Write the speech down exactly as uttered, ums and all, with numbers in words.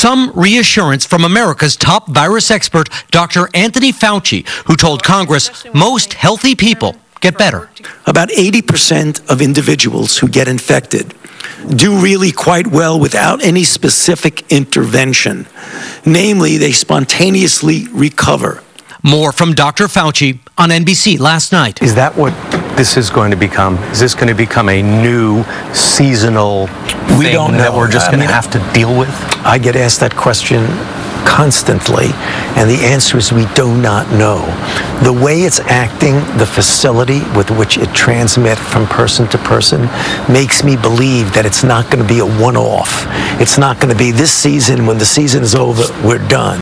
some reassurance from America's top virus expert, Doctor Anthony Fauci, who told Congress most healthy people get better. About eighty percent of individuals who get infected do really quite well without any specific intervention. Namely, they spontaneously recover. More from Doctor Fauci on N B C last night. Is that what this is going to become? Is this going to become a new seasonal we thing don't know. that we're just I going mean, to have to deal with? I get asked that question constantly, and the answer is we do not know. The way it's acting, the facility with which it transmits from person to person, makes me believe that it's not going to be a one-off. It's not going to be this season, when the season is over, we're done.